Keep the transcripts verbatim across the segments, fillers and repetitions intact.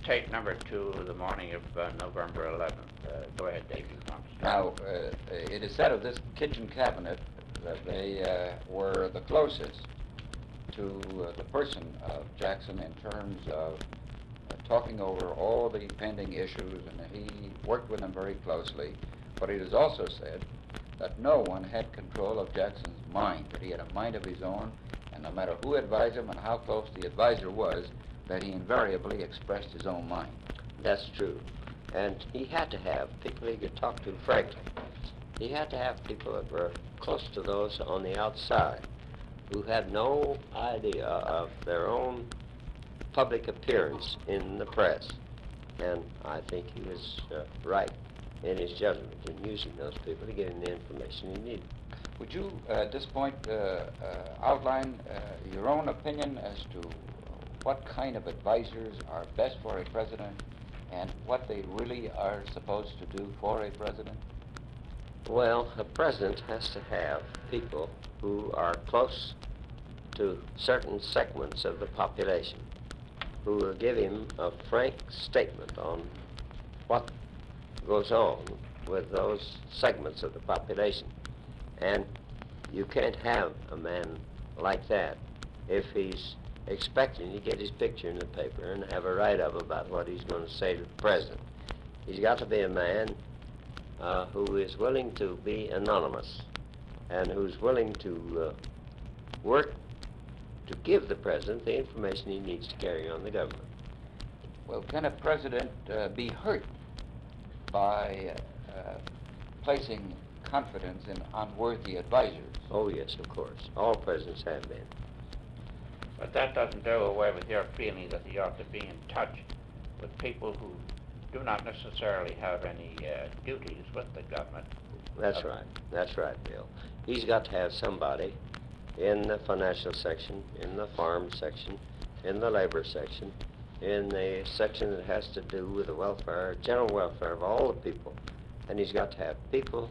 tape number two, the morning of uh, November eleventh. Uh, go ahead, David. Now, uh, it is said of this kitchen cabinet that they uh, were the closest to uh, the person of Jackson in terms of uh, talking over all the pending issues, and he worked with them very closely. But it is also said that no one had control of Jackson's mind, that he had a mind of his own, and no matter who advised him and how close the advisor was, that he invariably expressed his own mind. That's true. And he had to have people he could talk to frankly. He had to have people that were close to those on the outside who had no idea of their own public appearance in the press. And I think he was uh, right in his judgment in using those people to get him the information he needed. Would you, uh, at this point, uh, uh, outline uh, your own opinion as to what kind of advisors are best for a president and what they really are supposed to do for a president? Well, a president has to have people who are close to certain segments of the population, who will give him a frank statement on what goes on with those segments of the population. And you can't have a man like that if he's expecting to get his picture in the paper and have a write-up about what he's going to say to the president. He's got to be a man uh, who is willing to be anonymous and who's willing to uh, work to give the president the information he needs to carry on the government. Well, can a president uh, be hurt by uh, placing confidence in unworthy advisors? Oh, yes, of course. All presidents have been. But that doesn't do away with your feeling that he ought to be in touch with people who do not necessarily have any uh, duties with the government. That's right. That's right, Bill. He's got to have somebody in the financial section, in the farm section, in the labor section, in the section that has to do with the welfare, general welfare of all the people. And he's got to have people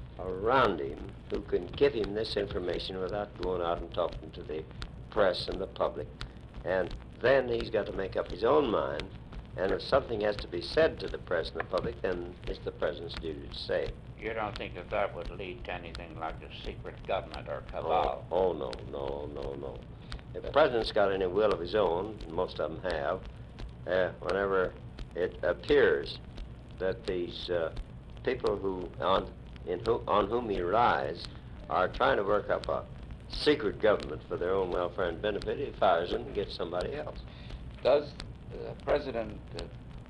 around him who can give him this information without going out and talking to the press and the public. And then he's got to make up his own mind, and if something has to be said to the press and the public, then it's the president's duty to say it. You don't think that that would lead to anything like a secret government or cabal? Oh, oh no, no, no, no. If the president's got any will of his own, and most of them have, uh, whenever it appears that these uh, people who on in who, on whom he relies are trying to work up a secret government for their own welfare and benefit, he fires them and gets somebody else. Does the president uh,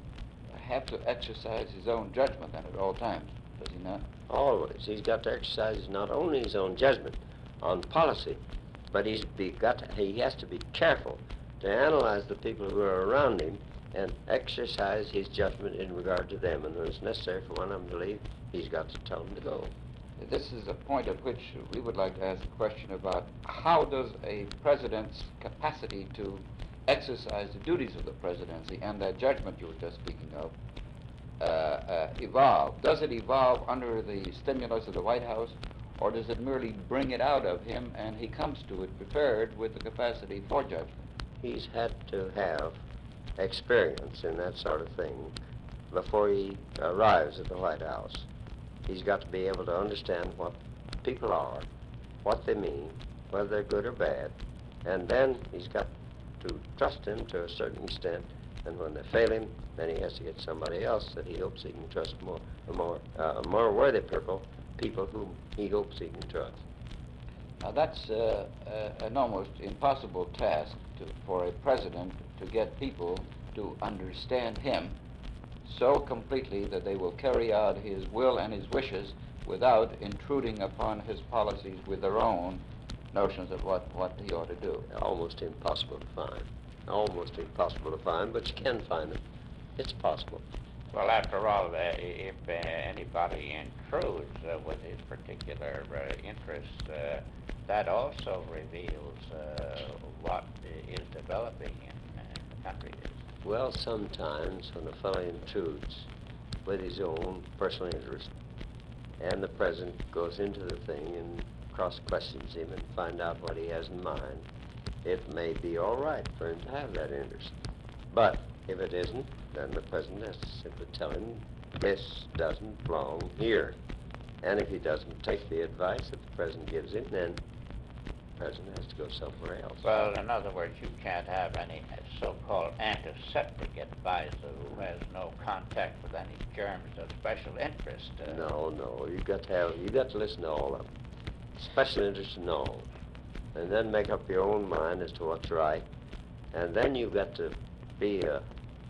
have to exercise his own judgment then at all times? Does he not? Always. He's got to exercise not only his own judgment on policy, but he's be, got to, he has to be careful to analyze the people who are around him and exercise his judgment in regard to them. And when it's necessary for one of them to leave, he's got to tell them to go. This is a point at which we would like to ask a question about how does a president's capacity to exercise the duties of the presidency and that judgment you were just speaking of uh, uh, evolve? Does it evolve under the stimulus of the White House, or does it merely bring it out of him and he comes to it prepared with the capacity for judgment? He's had to have experience in that sort of thing before he arrives at the White House. He's got to be able to understand what people are, what they mean, whether they're good or bad, and then he's got to trust them to a certain extent, and when they fail him, then he has to get somebody else that he hopes he can trust more, a more, uh, more worthy people, people whom he hopes he can trust. Now that's uh, uh, an almost impossible task to, for a president to get people to understand him so completely that they will carry out his will and his wishes without intruding upon his policies with their own notions of what, what he ought to do. Almost impossible to find. Almost impossible to find, but you can find them. It's possible. Well, after all, uh, if uh, anybody intrudes uh, with his particular uh, interests, uh, that also reveals uh, what is developing in uh, the country. Well, sometimes when a fellow intrudes with his own personal interest, and the president goes into the thing and cross-questions him and find out what he has in mind, it may be all right for him to have that interest. But if it isn't, then the president has to simply tell him this doesn't belong here. And if he doesn't take the advice that the president gives him, then the president has to go somewhere else. Well, in other words, you can't have any so-called antiseptic advisor who has no contact with any germs of special interest. Uh, No, no, you got to have, you got to listen to all of them. Special interest in all. And then make up your own mind as to what's right. And then you've got to be a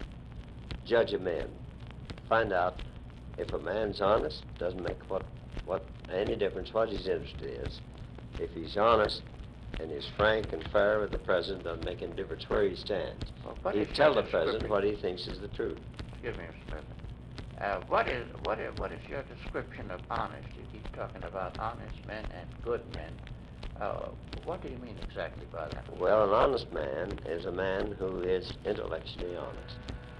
judge of men. Find out if a man's honest, doesn't make what, what any difference what his interest is. If he's honest and he's frank and fair with the president, doesn't make any difference where he stands. Well, what He is tell your the president description- what he thinks is the truth. Excuse me, Mister President. Uh, what is what is what is your description of honest? You keep talking about honest men and good men. Uh, what do you mean exactly by that? Well, an honest man is a man who is intellectually honest,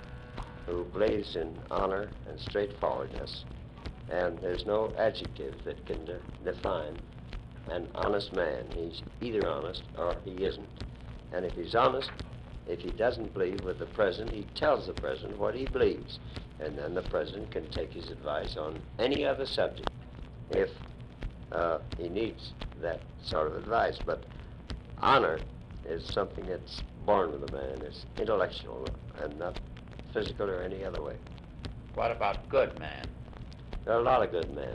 who believes in honor and straightforwardness, and there's no adjective that can de- define an honest man. He's either honest or he isn't. And if he's honest, if he doesn't believe with the president, he tells the president what he believes, and then the president can take his advice on any other subject if uh, he needs that sort of advice. But honor is something that's born with a man. It's intellectual and not physical or any other way. What about good men? There are a lot of good men.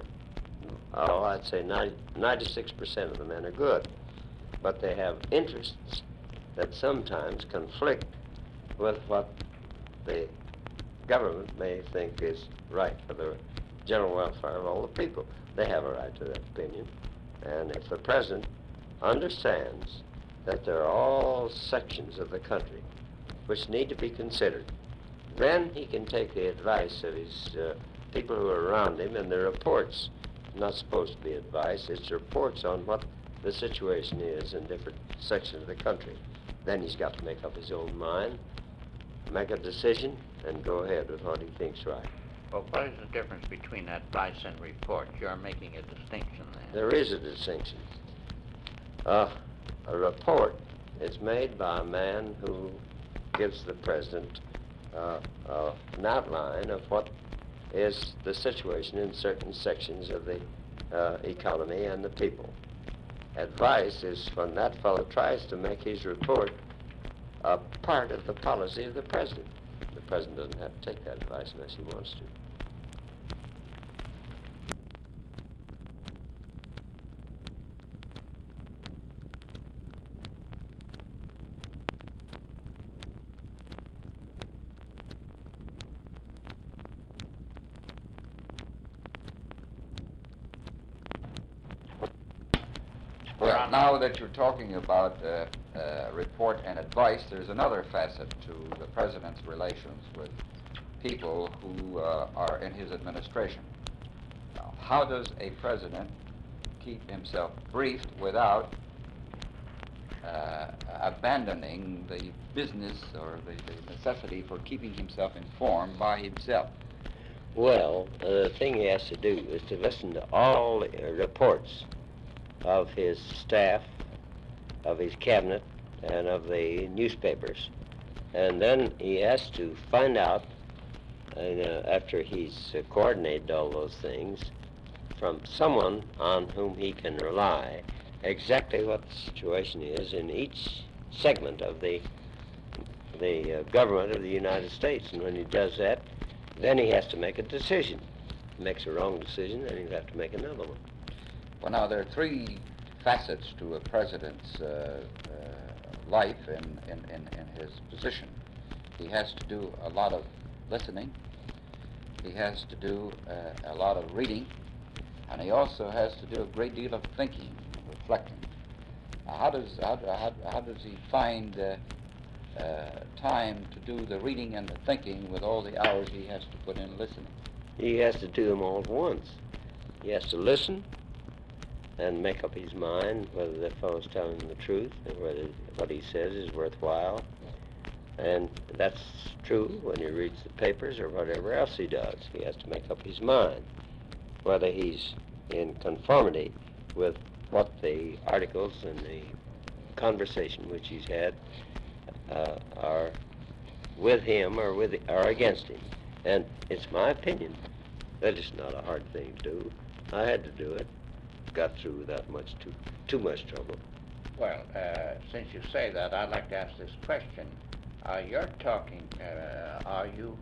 Oh, I'd say ninety, ninety-six percent of the men are good, but they have interests that sometimes conflict with what the government may think is right for the general welfare of all the people. They have a right to that opinion. And if the president understands that there are all sections of the country which need to be considered, then he can take the advice of his uh, people who are around him, and the reports, not supposed to be advice, it's reports on what the situation is in different sections of the country. Then he's got to make up his own mind, make a decision, and go ahead with what he thinks right. Well, what is the difference between advice and report? You're making a distinction there. There is a distinction. Uh, a report is made by a man who gives the president uh, uh, an outline of what is the situation in certain sections of the uh, economy and the people. Advice is when that fellow tries to make his report a part of the policy of the president. The president doesn't have to take that advice unless he wants to. Well, now that you're talking about uh, uh, report and advice, there's another facet to the president's relations with people who uh, are in his administration. Now, how does a president keep himself briefed without uh, abandoning the business or the, the necessity for keeping himself informed by himself? Well, uh, the thing he has to do is to listen to all the uh, reports of his staff, of his cabinet, and of the newspapers. And then he has to find out, uh, after he's uh, coordinated all those things, from someone on whom he can rely, exactly what the situation is in each segment of the, the uh, government of the United States. And when he does that, then he has to make a decision. If he makes a wrong decision, then he'll have to make another one. Well, now, there are three facets to a president's uh, uh, life in, in, in, in his position. He has to do a lot of listening, he has to do uh, a lot of reading, and he also has to do a great deal of thinking, reflecting. Now, how does, how, how, how does he find uh, uh, time to do the reading and the thinking with all the hours he has to put in listening? He has to do them all at once. He has to listen and make up his mind whether the fellow's telling him the truth and whether what he says is worthwhile. And that's true when he reads the papers or whatever else he does. He has to make up his mind whether he's in conformity with what the articles and the conversation which he's had uh, are with him or with or against him. And it's my opinion that it's not a hard thing to do. I had to do it. Got through without much too too much trouble. Well, uh, since you say that, I'd like to ask this question. Uh, you're talking, uh, are you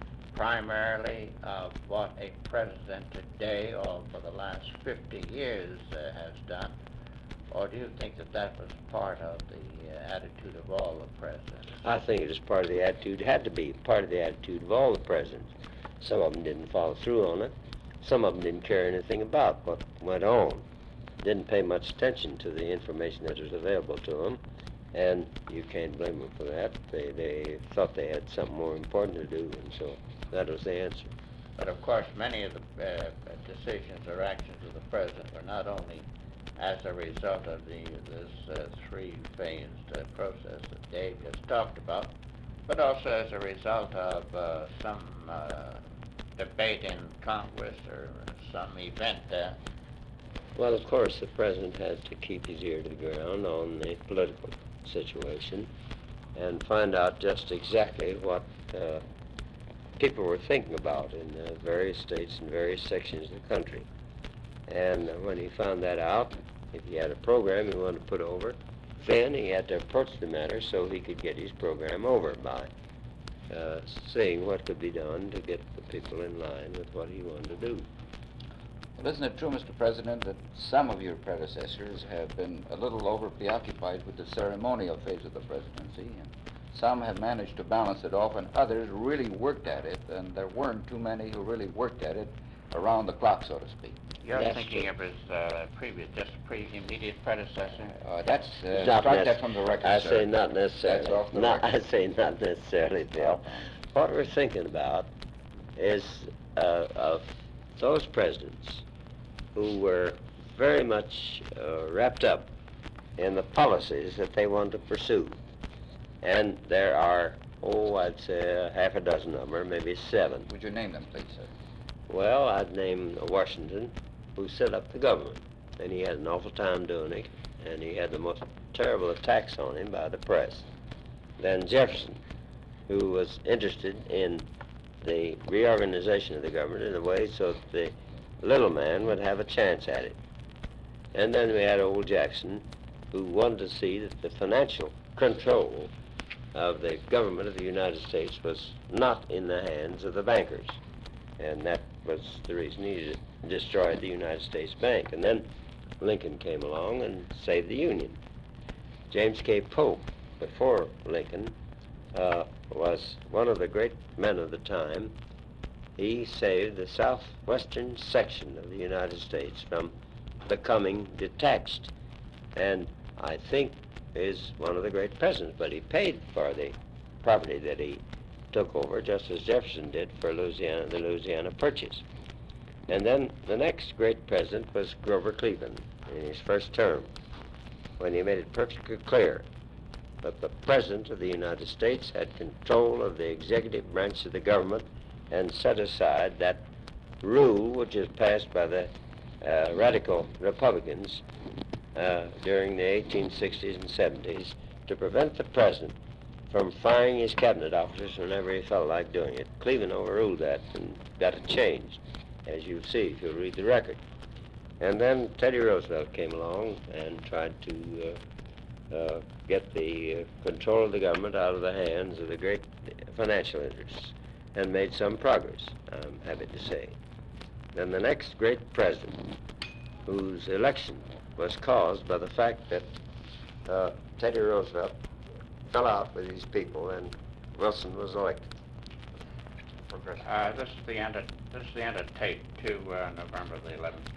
primarily of what a president today or for the last fifty years uh, has done? Or do you think that that was part of the uh, attitude of all the presidents? I think it is part of the attitude, had to be part of the attitude of all the presidents. Some of them didn't follow through on it. Some of them didn't care anything about what went on. Didn't pay much attention to the information that was available to them. And you can't blame them for that. They, they thought they had something more important to do, and so that was the answer. But of course, many of the uh, decisions or actions of the president were not only as a result of the, this uh, three-phased uh, process that Dave just talked about, but also as a result of uh, some uh, debate in Congress or some event there. Well, of course, the president had to keep his ear to the ground on the political situation and find out just exactly what uh, people were thinking about in uh, various states and various sections of the country. And uh, when he found that out, if he had a program he wanted to put over, then he had to approach the matter so he could get his program over by uh, seeing what could be done to get the people in line with what he wanted to do. Well, isn't it true, Mister President, that some of your predecessors have been a little over preoccupied with the ceremonial phase of the presidency, and some have managed to balance it off, and others really worked at it, and there weren't too many who really worked at it around the clock, so to speak? You're That's thinking true. of his uh, previous, just pre immediate predecessor? Uh, that's, uh, Not strike nec- that from the record, I sir. say not necessarily. That's off the Not, I record. say not necessarily, Bill. Okay. What we're thinking about is uh, of those presidents who were very much uh, wrapped up in the policies that they wanted to pursue. And there are, oh, I'd say a half a dozen of them, or maybe seven. Would you name them, please, sir? Well, I'd name Washington, who set up the government, and he had an awful time doing it, and he had the most terrible attacks on him by the press. Then Jefferson, who was interested in the reorganization of the government in a way so that the little man would have a chance at it. And then we had old Jackson, who wanted to see that the financial control of the government of the United States was not in the hands of the bankers. And that was the reason he destroyed the United States Bank. And then Lincoln came along and saved the Union. James K. Polk, before Lincoln, uh, was one of the great men of the time. He saved the southwestern section of the United States from becoming detached, and I think is one of the great presidents, but he paid for the property that he took over, just as Jefferson did for Louisiana, the Louisiana Purchase. And then the next great president was Grover Cleveland in his first term, when he made it perfectly clear that the President of the United States had control of the executive branch of the government and set aside that rule which was passed by the uh, radical Republicans uh, during the eighteen sixties and seventies to prevent the President from firing his cabinet officers whenever he felt like doing it. Cleveland overruled that and got it changed, as you'll see if you'll read the record. And then Teddy Roosevelt came along and tried to uh, uh, get the uh, control of the government out of the hands of the great financial interests, and made some progress, I'm happy to say. Then the next great president, whose election was caused by the fact that uh, Teddy Roosevelt fell out with these people and Wilson was elected. Uh, this is the end of, this is the end of tape two, uh, November the eleventh.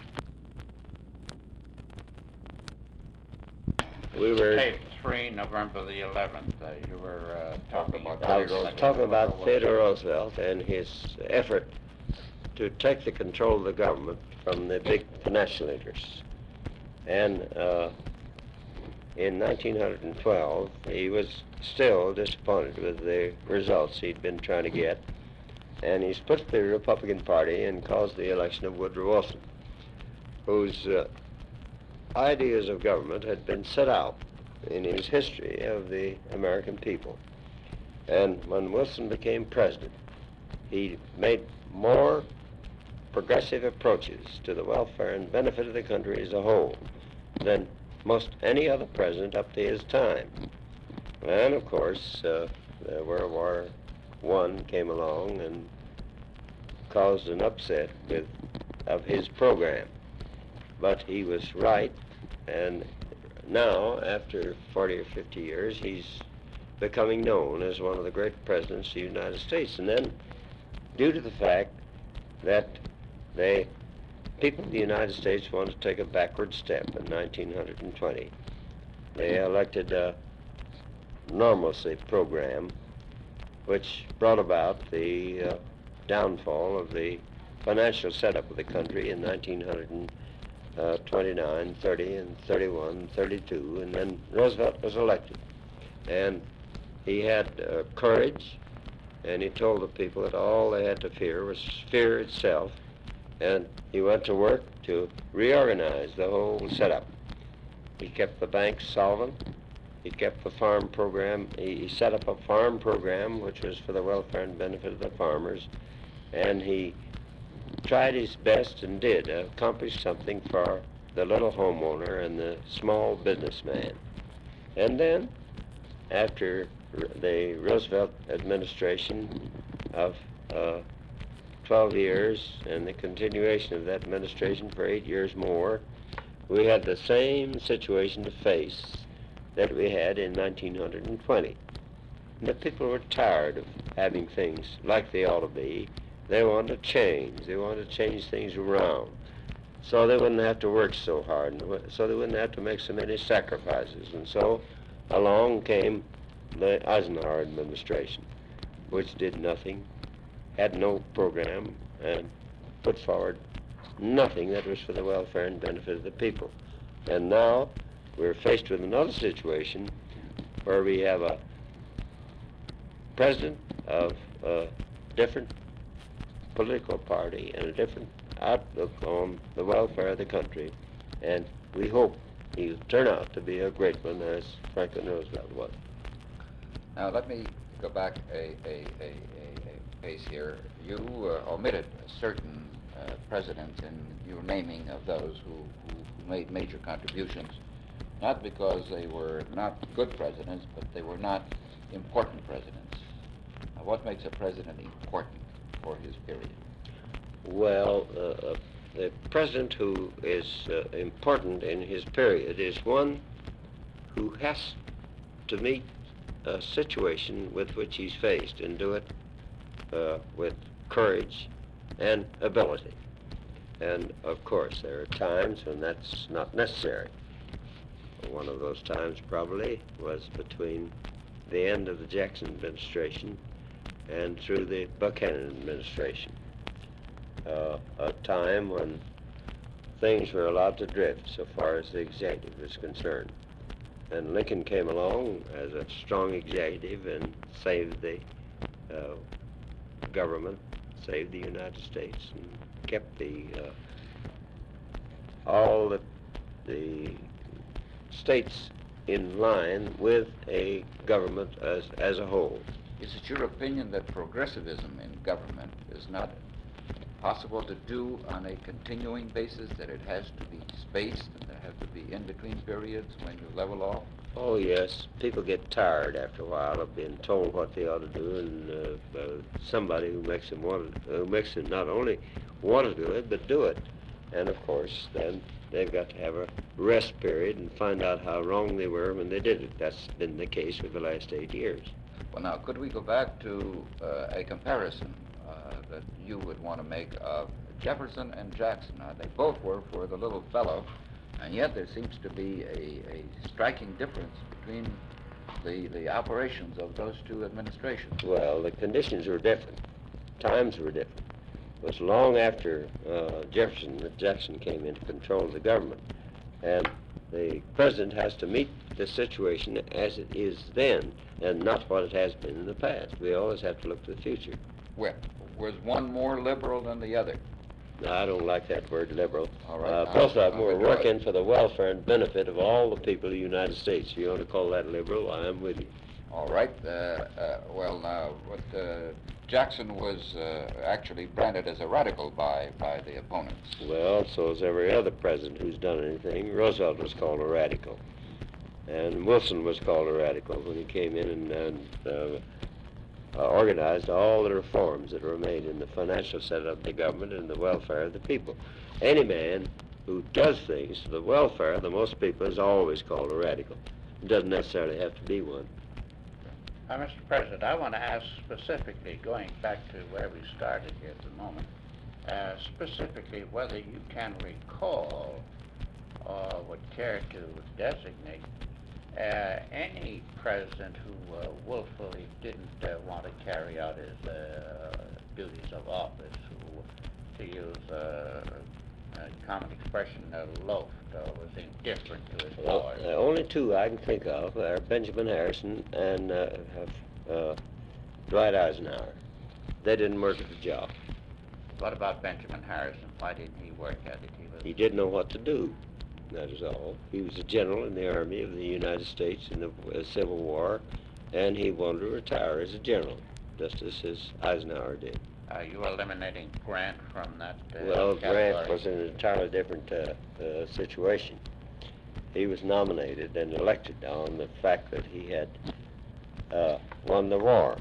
We were Tape three, November the eleventh. Uh, you were uh, talking about. I was talking about Theodore Roosevelt and his effort to take the control of the government from the big financial interests. And uh, in nineteen twelve, he was still disappointed with the results he'd been trying to get, and he split the Republican Party and caused the election of Woodrow Wilson, whose uh, ideas of government had been set out in his history of the American people. And when Wilson became president, he made more progressive approaches to the welfare and benefit of the country as a whole than most any other president up to his time. And of course, uh, the World War One came along and caused an upset with of his program. But he was right, and now, after forty or fifty years, he's becoming known as one of the great presidents of the United States. And then, due to the fact that they, people of the United States wanted to take a backward step in nineteen twenty, they elected a normalcy program which brought about the uh, downfall of the financial setup of the country in nineteen twenty-nine, thirty, and thirty-one, thirty-two, and then Roosevelt was elected. And he had uh, courage, and he told the people that all they had to fear was fear itself, and he went to work to reorganize the whole setup. He kept the banks solvent. He kept the farm program. He, he set up a farm program which was for the welfare and benefit of the farmers, and he tried his best and did accomplish something for the little homeowner and the small businessman. And then, after the Roosevelt administration of uh, twelve years and the continuation of that administration for eight years more, we had the same situation to face that we had in nineteen twenty. The people were tired of having things like they ought to be. They wanted to change. They wanted to change things around so they wouldn't have to work so hard, and so they wouldn't have to make so many sacrifices. And so along came the Eisenhower administration, which did nothing, had no program, and put forward nothing that was for the welfare and benefit of the people. And now we're faced with another situation where we have a president of a different political party and a different outlook on the welfare of the country, and we hope he'll turn out to be a great one, as Franklin Roosevelt was. Now, let me go back a, a, a, a, a pace here. You uh, omitted certain uh, presidents in your naming of those who, who, who made major contributions, not because they were not good presidents, but they were not important presidents. Now, what makes a president important for his period? Well, uh, the president who is uh, important in his period is one who has to meet a situation with which he's faced and do it uh, with courage and ability. And of course, there are times when that's not necessary. One of those times probably was between the end of the Jackson administration and through the Buchanan administration. Uh, a time when things were allowed to drift so far as the executive is concerned. And Lincoln came along as a strong executive and saved the uh, government, saved the United States, and kept the uh, all the, the states in line with a government as, as a whole. Is it your opinion that progressivism in government is not possible to do on a continuing basis, that it has to be spaced and there have to be in-between periods when you level off? Oh, yes. People get tired after a while of being told what they ought to do, and uh, uh, somebody who makes them want to, who makes them not only want to do it, but do it. And of course, then they've got to have a rest period and find out how wrong they were when they did it. That's been the case for the last eight years. Well, now, could we go back to uh, a comparison uh, that you would want to make of Jefferson and Jackson? Now, they both were for the little fellow, and yet there seems to be a, a striking difference between the, the operations of those two administrations. Well, the conditions were different. Times were different. It was long after uh, Jefferson that Jackson came into control of the government. And the president has to meet the situation as it is then, and not what it has been in the past. We always have to look to the future. Well, was one more liberal than the other? No, I don't like that word liberal. All right. Uh, I'll- both of them I'll were withdraw it. working for the welfare and benefit of all the people of the United States. If you want to call that liberal, I am with you. All right. Uh, uh, well, Jackson was uh, actually branded as a radical by, by the opponents. Well, so is every other president who's done anything. Roosevelt was called a radical. And Wilson was called a radical when he came in and, and uh, uh, organized all the reforms that were made in the financial setup of the government and the welfare of the people. Any man who does things for the welfare of the most people is always called a radical. It doesn't necessarily have to be one. Uh, Mister President, I want to ask specifically, going back to where we started here at the moment, uh, specifically whether you can recall or would care to designate uh, any president who uh, willfully didn't uh, want to carry out his uh, duties of office, who, to use uh, a common expression, uh, loafed or was indifferent to his Well, powers. uh, only two I can think of are Benjamin Harrison and uh, uh, Dwight Eisenhower. They didn't work at the job. What about Benjamin Harrison? Why didn't he work at it? He was He didn't know what to do. That is all. He was a general in the Army of the United States in the uh, Civil War, and he wanted to retire as a general, just as his Eisenhower did. Are you eliminating Grant from that uh, Well, Grant category? was in an entirely different uh, uh, situation. He was nominated and elected on the fact that he had uh, won the war.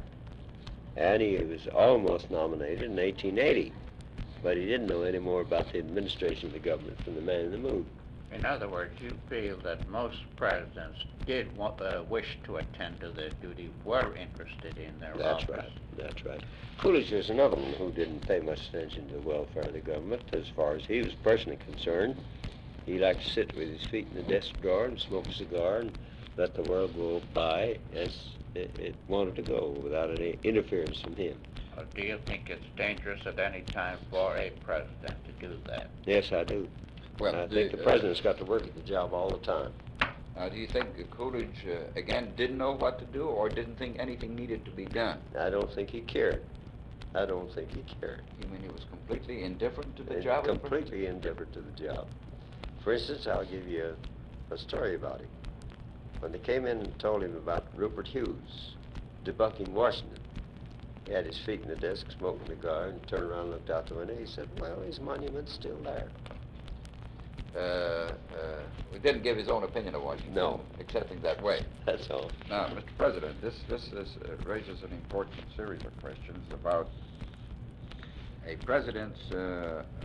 And he was almost nominated in eighteen eighty, but he didn't know any more about the administration of the government than the man in the moon. In other words, you feel that most presidents did want, uh, wish to attend to their duty, were interested in their That's office. right, that's right. Coolidge was another one who didn't pay much attention to the welfare of the government as far as he was personally concerned. He liked to sit with his feet in the desk drawer and smoke a cigar and let the world go by as it, it wanted to go without any interference from him. Or do you think it's dangerous at any time for a president to do that? Yes, I do. Well, I think the uh, president's got to work at the job all the time. Uh, do you think that Coolidge, uh, again, didn't know what to do or didn't think anything needed to be done? I don't think he cared. I don't think he cared. You mean he was completely indifferent to the And job? of completely indifferent to the job. For instance, I'll give you a, a story about him. When they came in and told him about Rupert Hughes debunking Washington, he had his feet in the desk, smoking a cigar, and turned around and looked out the window. He said, well, his monument's still there. Uh, uh, we didn't give his own opinion of Washington, No. accepting that way. That's all. Now, Mister President, this this, this uh, raises an important series of questions about a president's uh, uh,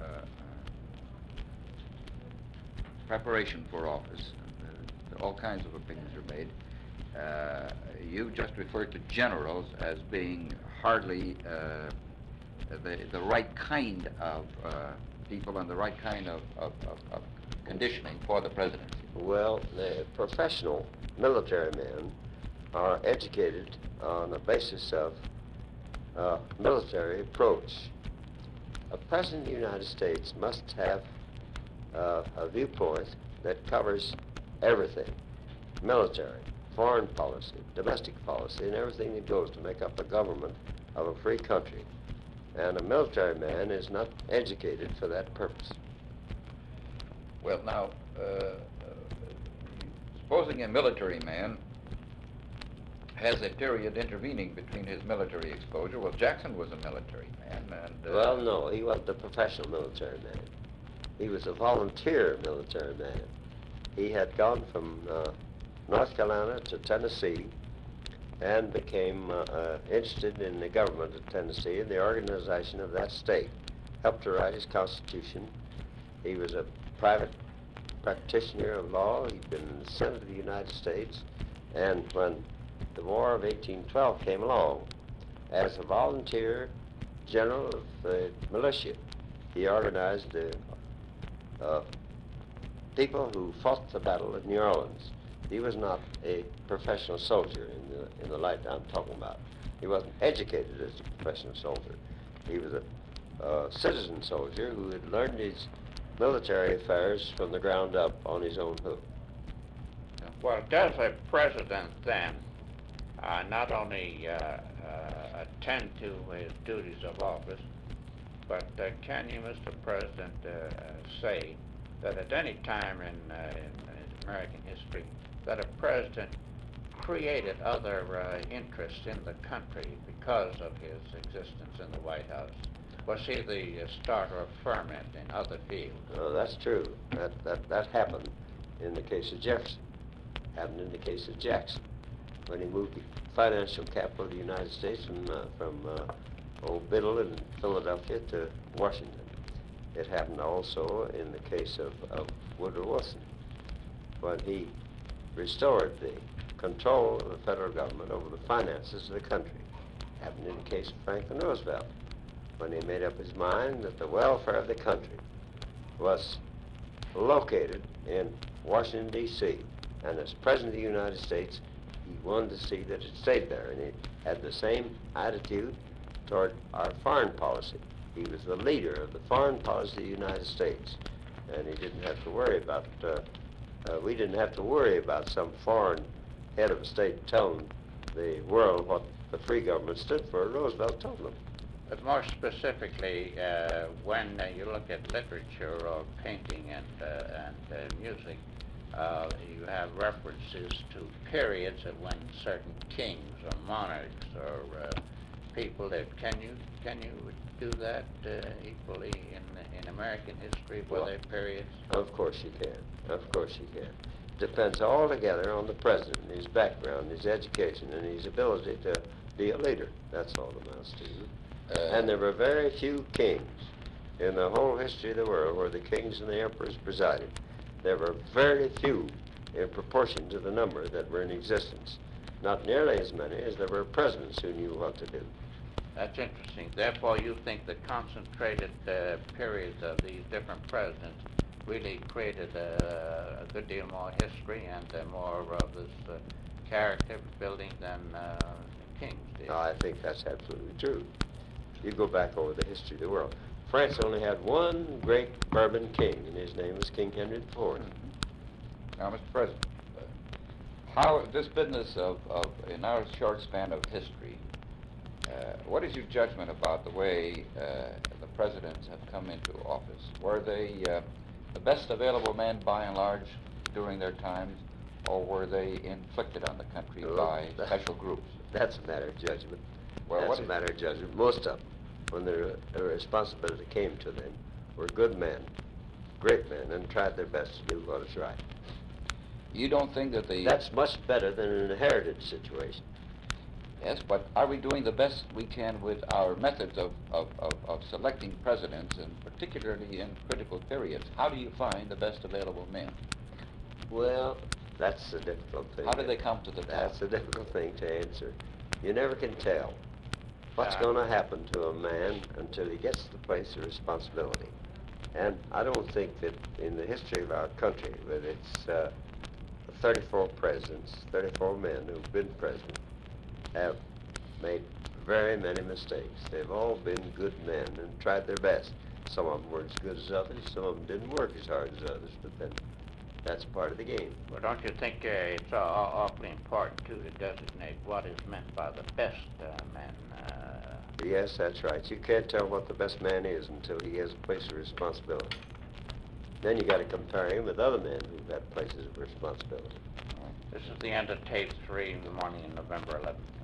preparation for office. Uh, all kinds of opinions are made. Uh, you just referred to generals as being hardly uh, the the right kind of uh, people and the right kind of, of, of, of conditioning for the presidency. Well, the professional military men are educated on the basis of uh, military approach. A president of the United States must have uh, a viewpoint that covers everything: military, foreign policy, domestic policy, and everything that goes to make up a government of a free country. And a military man is not educated for that purpose. Well, now, uh, uh, supposing a military man has a period intervening between his military exposure. Well, Jackson was a military man, and... Uh, Well, no, he wasn't a professional military man. He was a volunteer military man. He had gone from uh, North Carolina to Tennessee and became uh, uh, interested in the government of Tennessee and the organization of that state. Helped to write his constitution. He was a private practitioner of law. He'd been in the Senate of the United States. And when the War of eighteen twelve came along, as a volunteer general of the militia, he organized the uh, people who fought the Battle of New Orleans. He was not a professional soldier in the, in the light I'm talking about. He wasn't educated as a professional soldier. He was a uh, citizen soldier who had learned his military affairs from the ground up on his own hook. Well, does a president then uh, not only uh, uh, attend to his duties of office, but uh, can you, Mister President, uh, say that at any time in, uh, in, in American history that a president created other uh, interests in the country because of his existence in the White House? Was he the uh, starter of ferment in other fields? Oh, that's true. That, that, that happened in the case of Jefferson. Happened in the case of Jackson, when he moved the financial capital of the United States from, uh, from uh, old Biddle in Philadelphia to Washington. It happened also in the case of, of Woodrow Wilson, when he restored the control of the federal government over the finances of the country. Happened in the case of Franklin Roosevelt, when he made up his mind that the welfare of the country was located in Washington, D C, and as President of the United States, he wanted to see that it stayed there, and he had the same attitude toward our foreign policy. He was the leader of the foreign policy of the United States, and he didn't have to worry about, uh, uh, we didn't have to worry about some foreign head of a state telling the world what the free government stood for. Roosevelt told them. But more specifically, uh, when uh, you look at literature or painting and, uh, and uh, music, uh, you have references to periods of when certain kings or monarchs or uh, people lived. Can you can you do that uh, equally in in American history? Were Well, there periods? Of course you can. Of course you can. Depends altogether on the president, and his background, his education, and his ability to be a leader. That's all it amounts to. Uh, And there were very few kings in the whole history of the world where the kings and the emperors presided. There were very few in proportion to the number that were in existence. Not nearly as many as there were presidents who knew what to do. That's interesting. Therefore, you think the concentrated uh, periods of these different presidents really created uh, a good deal more history and uh, more of this uh, character building than uh, the kings did. I think that's absolutely true. You go back over the history of the world. France only had one great Bourbon king, and his name was King Henry the Fourth. Now, Mister President, uh, how this business of, of in our short span of history, uh, what is your judgment about the way uh, the presidents have come into office? Were they uh, the best available men by and large during their times, or were they inflicted on the country Oh, by that- special groups? That's a matter of judgment. Well, That's what a is- matter of judgment. Most of them, when their, their responsibility came to them, were good men, great men, and tried their best to do what is right. You don't think that the... That's much better than an inherited situation. Yes, but are we doing the best we can with our methods of, of, of, of selecting presidents, and particularly in critical periods? How do you find the best available men? Well, that's a difficult thing. How do they come to the top? That's a difficult thing to answer. You never can tell what's Uh, going to happen to a man until he gets to the place of responsibility. And I don't think that in the history of our country, with its uh, thirty-four presidents, thirty-four men who've been president, have made very many mistakes. They've all been good men and tried their best. Some of them were as good as others, some of them didn't work as hard as others, but then that's part of the game. Well, don't you think uh, it's aw- aw- awfully important, too, to designate what is meant by the best uh, men? Uh, Yes, that's right. You can't tell what the best man is until he has a place of responsibility. Then you got to compare him with other men who've had places of responsibility. this is the end of tape three in the morning of November eleventh.